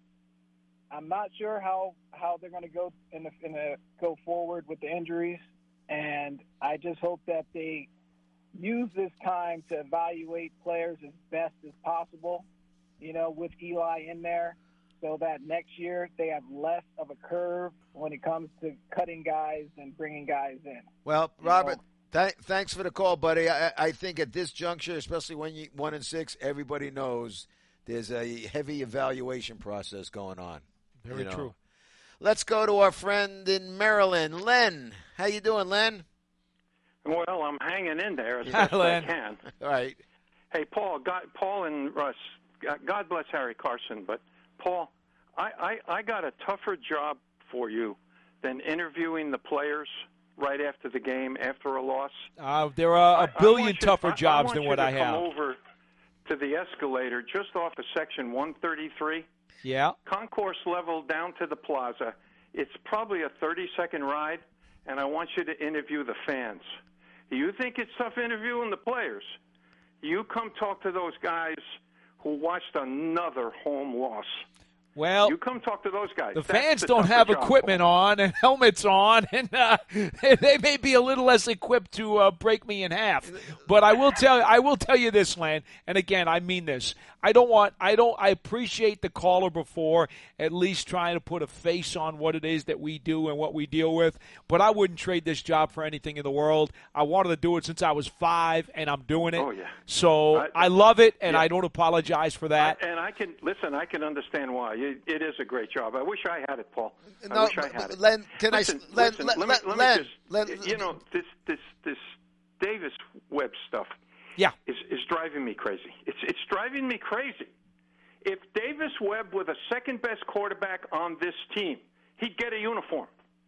I'm not sure how, how they're going to go in the in the go forward with the injuries. And I just hope that they use this time to evaluate players as best as possible, you know, with Eli in there, so that next year they have less of a curve when it comes to cutting guys and bringing guys in. Well, You Robert, know? th- thanks for the call, buddy. I, I think at this juncture, especially when you one and six, everybody knows there's a heavy evaluation process going on. Very you know. true. Let's go to our friend in Maryland, Len. How you doing, Len? Well, I'm hanging in there as Hi, best I Len. can. All right. Hey, Paul, God, Paul and Russ, God bless Harry Carson, but Paul, I, I, I got a tougher job for you than interviewing the players right after the game, after a loss. Uh, there are a I- I billion want you- tougher I- I jobs want than you what to I come have. over to the escalator just off of section one thirty-three, Yeah. concourse level down to the plaza. It's probably a thirty-second ride, and I want you to interview the fans. You think it's tough interviewing the players? You come talk to those guys who watched another home loss. Well, You come talk to those guys. the That's fans the don't tougher have job, equipment Paul. on and helmets on, and uh, they may be a little less equipped to uh, break me in half. But I will tell I will tell you this, Lan, and again, I mean this. I don't want I don't I appreciate the caller before at least trying to put a face on what it is that we do and what we deal with. But I wouldn't trade this job for anything in the world. I wanted to do it since I was five, and I'm doing it. Oh, yeah. So I- I, love it, and yeah. I don't apologize for that. I, and I can listen. I can understand why. It, it is a great job. I wish I had it, Paul. I No, wish I had but it. Len, can I s- listen, Len, listen, Len, let me, Len, let Len, me just. Len- you know, this this this Davis Webb stuff. Yeah. Is is driving me crazy. It's it's driving me crazy. If Davis Webb were the second best quarterback on this team, he'd get a uniform.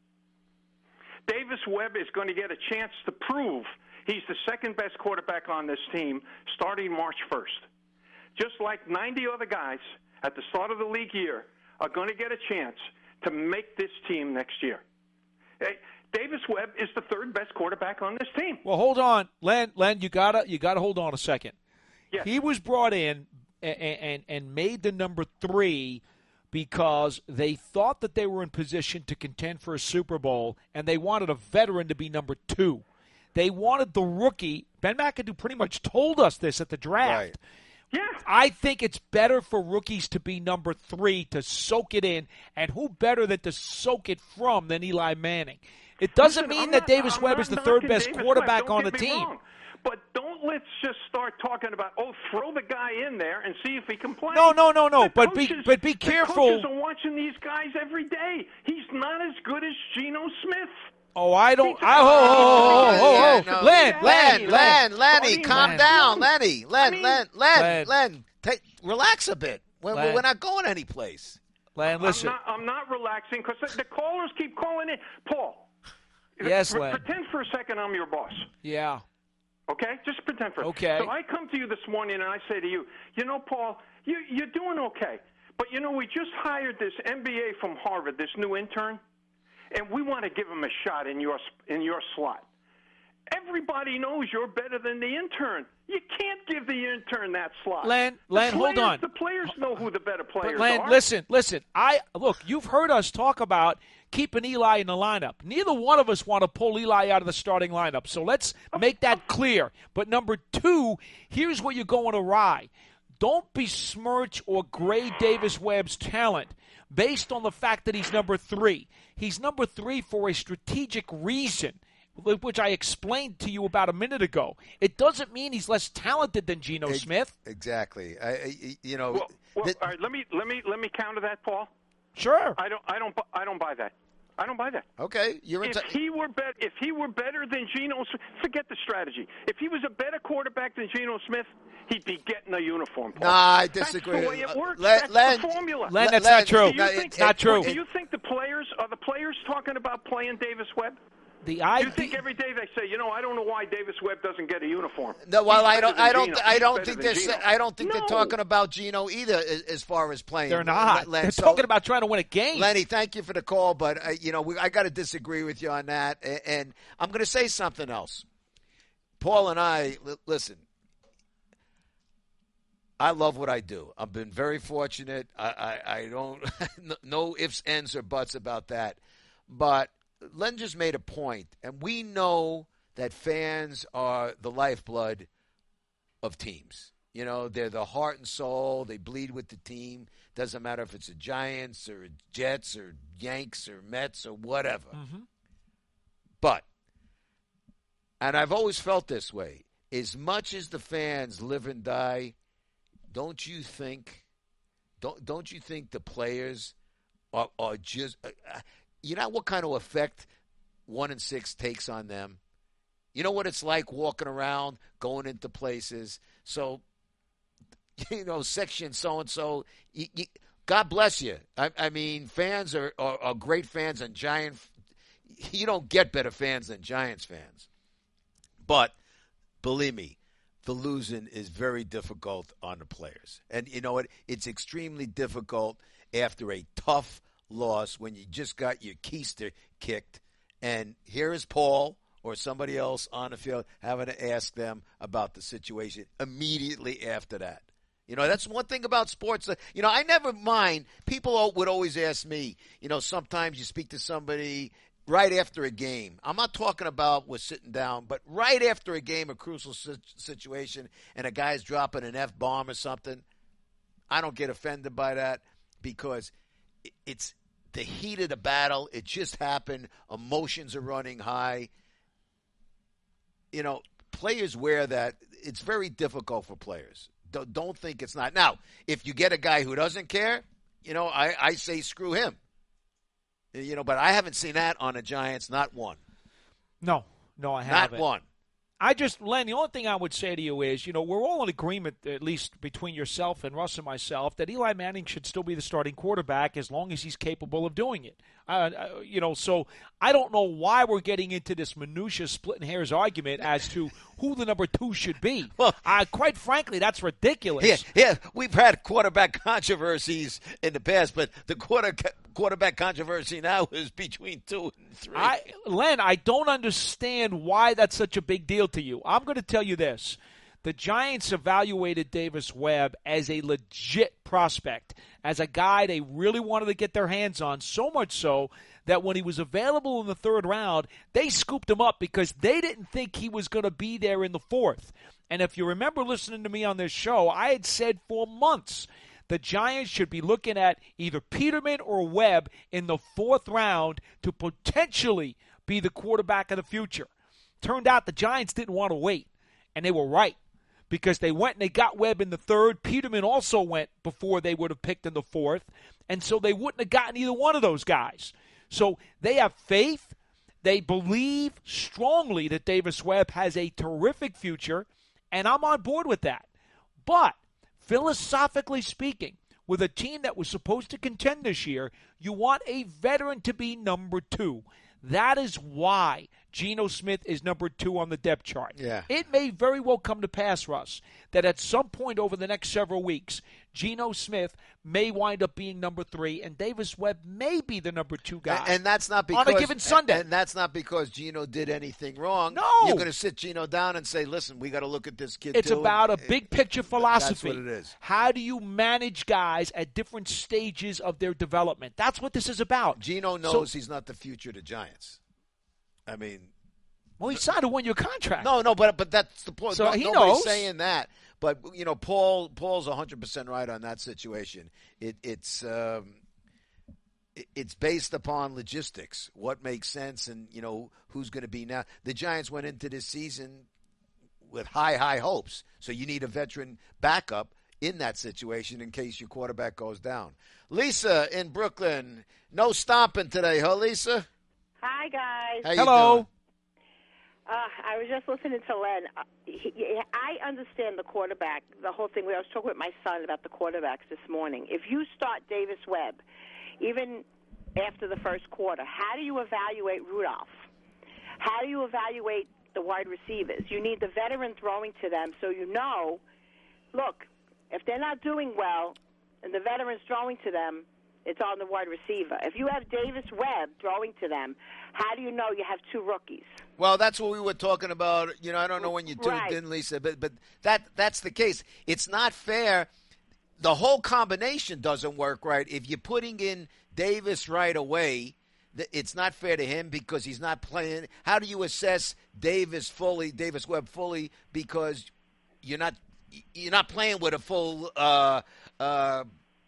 Davis Webb is going to get a chance to prove he's the second best quarterback on this team starting March first. just like ninety other guys at the start of the league year, are going to get a chance to make this team next year. Hey, Davis Webb is the third best quarterback on this team. Well, hold on, Len. Len, you gotta you gotta hold on a second. Yes. He was brought in and, and and made the number three because they thought that they were in position to contend for a Super Bowl, and they wanted a veteran to be number two. They wanted the rookie. Ben McAdoo pretty much told us this at the draft. Right. Yeah. I think it's better for rookies to be number three to soak it in, and who better than to soak it from than Eli Manning? It doesn't Listen, mean I'm that not- Davis I'm Webb not is the knocking third best Davis quarterback Webb, don't on the get me team. wrong. But don't let's just start talking about, oh, throw the guy in there and see if he can play. No, no, no, no. The But be coaches- but be The careful. coaches are watching these guys every day. He's not as good as Geno Smith. Oh, I don't. Think I, about oh, it. oh, oh, oh, Yeah, oh. no. Len, Len, Len, Len. Len, Lenny, Starting calm Len. down, Lenny, Len, I mean- Len, Len, Len. Len, take, relax a bit. We're, Len. we're not going anyplace. Len, listen. I'm not, I'm not relaxing because the, the callers keep calling in. Paul. Yes, pre- Len. Pretend for a second I'm your boss. Yeah. Okay? Just pretend for a Okay. So I come to you this morning and I say to you, you know, Paul, you, you're doing okay. But, you know, we just hired this M B A from Harvard, this new intern, and we want to give him a shot in your in your slot. Everybody knows you're better than the intern. You can't give the intern that slot. Len, The Len, hold players- on. The players know who the better players But Len, are. listen, listen. I look. You've heard us talk about keeping Eli in the lineup. Neither one of us want to pull Eli out of the starting lineup. So let's make that clear. But number two, here's where you're going awry. Don't besmirch or grade Davis Webb's talent based on the fact that he's number three. He's number three for a strategic reason, which I explained to you about a minute ago. It doesn't mean he's less talented than Geno Ex- Smith. Exactly. I, I, you know, Well, well th- all right, let me let me let me counter that, Paul. Sure. I don't I don't bu- I don't buy that. I don't buy that. okay, you're If into. he were bet if he were better than Geno, forget the strategy. If he was a better quarterback than Geno Smith, he'd be getting a uniform. Paul. Nah, I That's disagree. the way it Uh, works. Len- That's Len- the formula. Len, that's Len, not true. Do you no, think, It's not true. Do you think the players are the players talking about playing Davis Webb? The Do you idea. think every day they say, you know, I don't know why Davis Webb doesn't get a uniform? No, well, He's I better don't. than I don't. Geno. I He's don't better think than they're. Geno. sa- I don't think No. they're talking about Geno either, as, as far as playing. They're not. Len, They're so- talking about trying to win a game. Lenny, thank you for the call, but uh, you know we, I got to disagree with you on that, and, and I'm going to say something else. Paul and I, li- listen. I love what I do. I've been very fortunate. I, I, I don't no ifs, ands, or buts about that. But Len just made a point, and we know that fans are the lifeblood of teams. You know, they're the heart and soul. They bleed with the team. Doesn't matter if it's the Giants or Jets or Yanks or Mets or whatever. Mm-hmm. But, and I've always felt this way, as much as the fans live and die, don't you think, don't don't you think the players are, are just, uh, you know what kind of effect one and six takes on them? You know what it's like walking around, going into places. So, you know, section so-and-so, you, you, God bless you. I, I mean, fans are, are, are great fans, and Giant, you don't get better fans than Giants fans. But, believe me, the losing is very difficult on the players. And you know what? It's extremely difficult after a tough loss when you just got your keister kicked. And here is Paul or somebody else on the field having to ask them about the situation immediately after that. You know, that's one thing about sports. You know, I never mind. People would always ask me, you know, sometimes you speak to somebody right after a game. I'm not talking about we're sitting down, but right after a game, a crucial situation, and a guy's dropping an F-bomb or something, I don't get offended by that because it's the heat of the battle. It just happened. Emotions are running high. You know, players wear that. It's very difficult for players. Don't, don't think it's not. Now, if you get a guy who doesn't care, you know, I, I say screw him. You know, but I haven't seen that on the Giants, not one. No, no, I Not haven't. one. I just, Len, the only thing I would say to you is, you know, we're all in agreement, at least between yourself and Russ and myself, that Eli Manning should still be the starting quarterback as long as he's capable of doing it. Uh, uh, you know, so I don't know why we're getting into this minutia splitting hairs argument as to who the number two should be. Well, uh, quite frankly, that's ridiculous. Yeah, yeah, we've had quarterback controversies in the past, but the quarter quarterback controversy now is between two and three. I, Len, I don't understand why that's such a big deal to you. I'm going to tell you this. The Giants evaluated Davis Webb as a legit prospect, as a guy they really wanted to get their hands on, so much so that when he was available in the third round, they scooped him up because they didn't think he was going to be there in the fourth. And if you remember listening to me on this show, I had said for months the Giants should be looking at either Peterman or Webb in the fourth round to potentially be the quarterback of the future. Turned out the Giants didn't want to wait, and they were right. Because they went and they got Webb in the third. Peterman also went before they would have picked in the fourth. And so they wouldn't have gotten either one of those guys. So they have faith. They believe strongly that Davis Webb has a terrific future. And I'm on board with that. But philosophically speaking, with a team that was supposed to contend this year, you want a veteran to be number two. That is why Geno Smith is number two on the depth chart. Yeah. It may very well come to pass, Russ, that at some point over the next several weeks, Geno Smith may wind up being number three, and Davis Webb may be the number two guy. And, and that's not because on a given Sunday. And, and that's not because Geno did anything wrong. No. You're going to sit Geno down and say, listen, we got to look at this kid It's too. about a And big it- picture philosophy. That's what it is. How do you manage guys at different stages of their development? That's what this is about. Geno knows he's not the future of the Giants. I mean, Well, he signed a one-year contract. no, no, but but that's the point. So no, he nobody's knows. saying that. But you know, Paul Paul's one hundred percent right on that situation. It, it's um, it, it's based upon logistics, what makes sense, and you know who's going to be now. The Giants went into this season with high high hopes, so you need a veteran backup in that situation in case your quarterback goes down. Lisa in Brooklyn, no stomping today, huh, Lisa? Hi, guys. How you Hello. doing? Uh, I was just listening to Len. Uh, he, he- I understand the quarterback, the whole thing. I was talking with my son about the quarterbacks this morning. If you start Davis Webb, even after the first quarter, how do you evaluate Rudolph? How do you evaluate the wide receivers? You need the veteran throwing to them so you know, look, if they're not doing well and the veteran's throwing to them, it's on the wide receiver. If you have Davis Webb throwing to them, how do you know you have two rookies? Well, that's what we were talking about. You know, I don't know when you tuned Right. in, Lisa, but but that that's the case. It's not fair. The whole combination doesn't work right. If you're putting in Davis right away, th- it's not fair to him because he's not playing. How do you assess Davis fully, Davis Webb fully, because you're not you're not playing with a full uh, uh,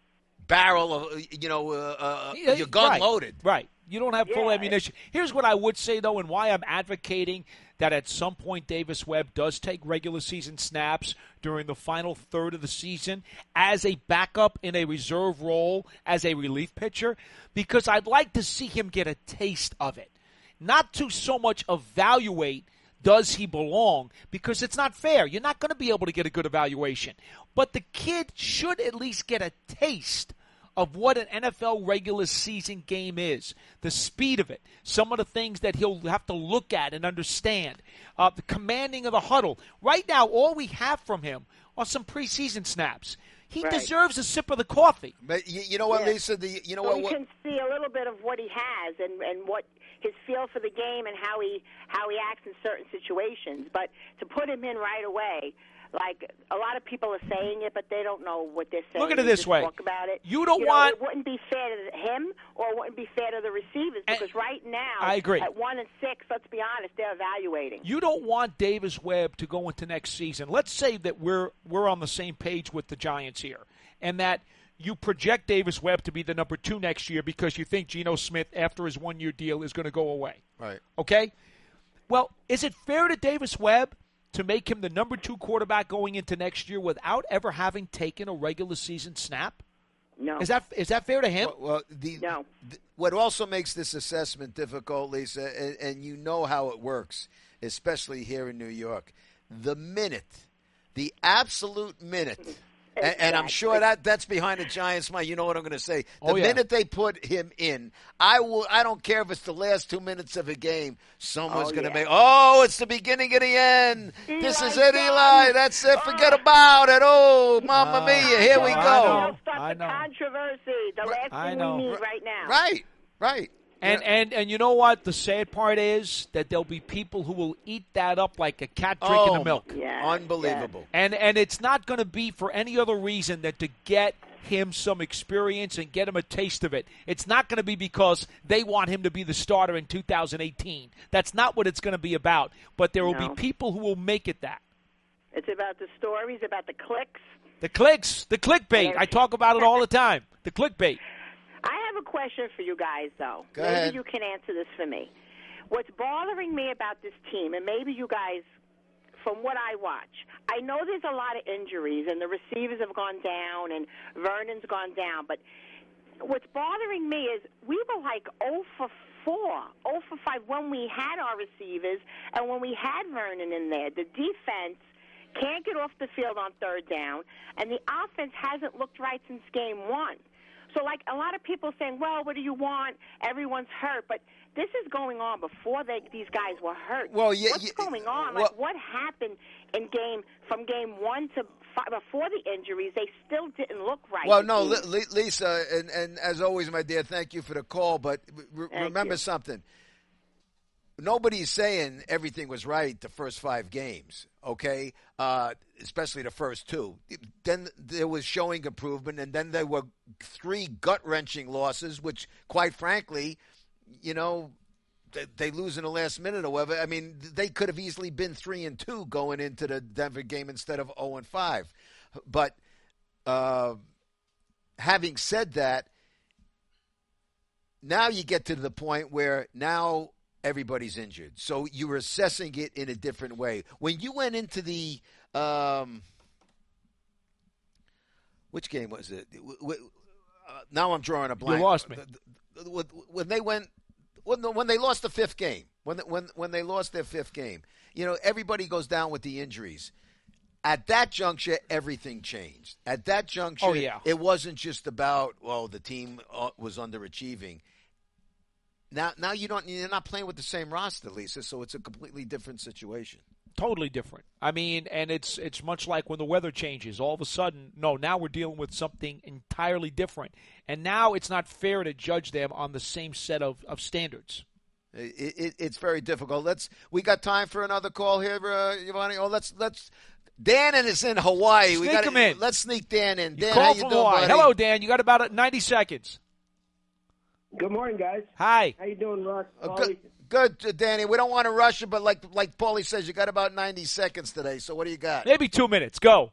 barrel of you know uh, uh, Yeah, your gun right, loaded. Right. You don't have full Yeah. ammunition. Here's what I would say, though, and why I'm advocating that at some point Davis Webb does take regular season snaps during the final third of the season as a backup in a reserve role, as a relief pitcher, because I'd like to see him get a taste of it. Not to so much evaluate does he belong, because it's not fair. You're not going to be able to get a good evaluation. But the kid should at least get a taste of what an N F L regular season game is, the speed of it, some of the things that he'll have to look at and understand, uh, the commanding of the huddle. Right now, all we have from him are some preseason snaps. He Right. deserves a sip of the coffee. But you, you know what, Yeah. Lisa? The you know So what? we what can see a little bit of what he has and, and what his feel for the game and how he how he acts in certain situations. But to put him in right away, like a lot of people are saying it, but they don't know what they're saying. Look at it They this just way. Talk about it. You don't know, want- It wouldn't be fair to him, or it wouldn't be fair to the receivers And- because right now, I agree. at one and six, let's be honest, they're evaluating. You don't want Davis Webb to go into next season. Let's say that we're we're on the same page with the Giants here, and that you project Davis Webb to be the number two next year because you think Geno Smith, after his one-year deal, is going to go away. right? Okay? Well, is it fair to Davis Webb to make him the number two quarterback going into next year without ever having taken a regular season snap? No. Is that is that fair to him? Well, well, the, No. th- what also makes this assessment difficult, Lisa, and, and you know how it works, especially here in New York, the minute, the absolute minute And, and I'm sure that that's behind the Giants' mind. You know what I'm going to say. The Oh, yeah. minute they put him in, I will. I don't care if it's the last two minutes of a game. Someone's Oh, going to yeah. make. Oh, it's the beginning of the end. This Eli is it, John. Eli. That's it. Forget about it. Oh, Mamma Uh, Mia. Here we I go. know. He'll start I the know. controversy. The last I thing know. we need right now. Right. Right. And, Yeah. and and you know what? The sad part is that there'll be people who will eat that up like a cat drinking Oh, the milk. Yeah, Unbelievable. And and it's not going to be for any other reason than to get him some experience and get him a taste of it. It's not going to be because they want him to be the starter in two thousand eighteen. That's not what it's going to be about. But there will No. be people who will make it that. It's about the stories, about the clicks. The clicks, the clickbait. I talk about it all the time. The clickbait. I have a question for you guys, though. Go maybe ahead. you can answer this for me. What's bothering me about this team, and maybe you guys, from what I watch, I know there's a lot of injuries, and the receivers have gone down, and Vernon's gone down. But what's bothering me is we were like oh for four, oh for five when we had our receivers and when we had Vernon in there. The defense can't get off the field on third down, and the offense hasn't looked right since game one. So, like, a lot of people saying, well, what do you want? Everyone's hurt. But this is going on before they, these guys were hurt. Well, yeah, What's yeah, going on? well- Like, what happened in game from game one to five, before the injuries? They still didn't look right. Well, the no, team. Li- Li- Lisa, and, and as always, my dear, thank you for the call. But re- Thank remember you. something. Nobody's saying everything was right the first five games, okay? Uh, especially the first two. Then there was showing improvement, and then there were three gut-wrenching losses, which, quite frankly, you know, they, they lose in the last minute or whatever. I mean, they could have easily been three and two going into the Denver game instead of zero and five. But uh, having said that, now you get to the point where now everybody's injured. So you were assessing it in a different way. When you went into the um, which game was it? W- w- uh, now I'm drawing a blank. lost me. The- the- When they went, when the, when they lost the fifth game, when the, when when they lost their fifth game, you know, everybody goes down with the injuries. At that juncture, everything changed. At that juncture, Oh, yeah. it wasn't just about, well, the team uh, was underachieving. Now, now you don't. You're not playing with the same roster, Lisa. So it's a completely different situation. Totally different. I mean, and it's it's much like when the weather changes. All of a sudden, no, now we're dealing with something entirely different. And now it's not fair to judge them on the same set of, of standards. It, it, it's very difficult. Let's. We got time for another call here, uh, Giovanni. Oh, let's let's. Dan is in Hawaii. we Sneak got him in. Let's sneak Dan in. You Dan, call how you from doing, Hawaii. buddy? Hello, Dan. You got about ninety seconds. Good morning, guys. Hi. How you doing, Russ? Uh, good, good, uh, Danny. We don't want to rush you, but like like Paulie says, you got about ninety seconds today. So what do you got? Maybe two minutes. Go.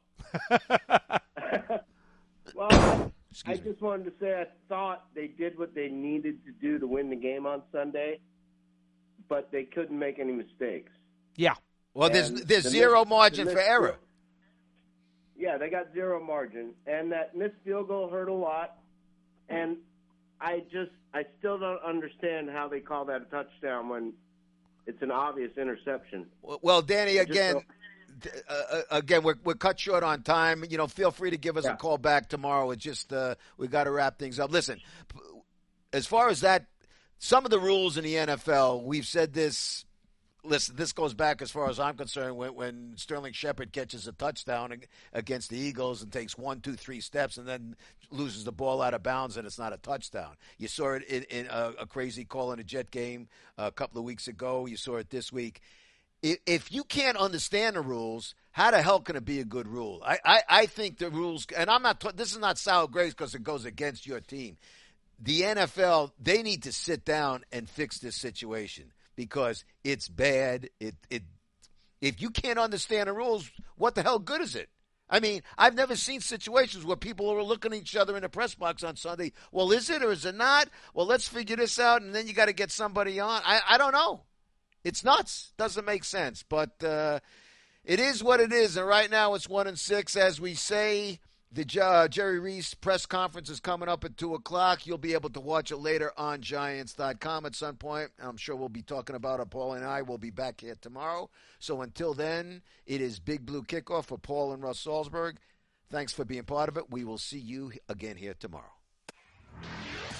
Well, I, I just wanted to say I thought they did what they needed to do to win the game on Sunday, but they couldn't make any mistakes. Yeah. Well, there's And there's the zero missed- margin the for missed error. field- Yeah, they got zero margin, and that missed field goal hurt a lot. And I just, I still don't understand how they call that a touchdown when it's an obvious interception. Well, Danny, Just again, so- uh, uh, again, we're we're cut short on time. You know, feel free to give us Yeah. a call back tomorrow. It's just uh, we got to wrap things up. Listen, as far as that, some of the rules in the N F L, we've said this. Listen, this goes back as far as I'm concerned when, when Sterling Shepard catches a touchdown against the Eagles and takes one, two, three steps and then loses the ball out of bounds and it's not a touchdown. You saw it in, in a, a crazy call in a Jet game a couple of weeks ago. You saw it this week. If, if you can't understand the rules, how the hell can it be a good rule? I, I, I think the rules, and I'm not, this is not sour grapes because it goes against your team. The N F L, they need to sit down and fix this situation. Because it's bad. It it if you can't understand the rules, what the hell good is it? I mean, I've never seen situations where people are looking at each other in the press box on Sunday. Well, is it or is it not? Well, let's figure this out, and then you got to get somebody on. I, I don't know. It's nuts. Doesn't make sense. But uh, it is what it is. And right now it's one and six. As we say, the uh, Jerry Reese press conference is coming up at two o'clock. You'll be able to watch it later on Giants dot com at some point. I'm sure we'll be talking about it. Paul and I will be back here tomorrow. So until then, it is Big Blue Kickoff for Paul and Russ Salzberg. Thanks for being part of it. We will see you again here tomorrow.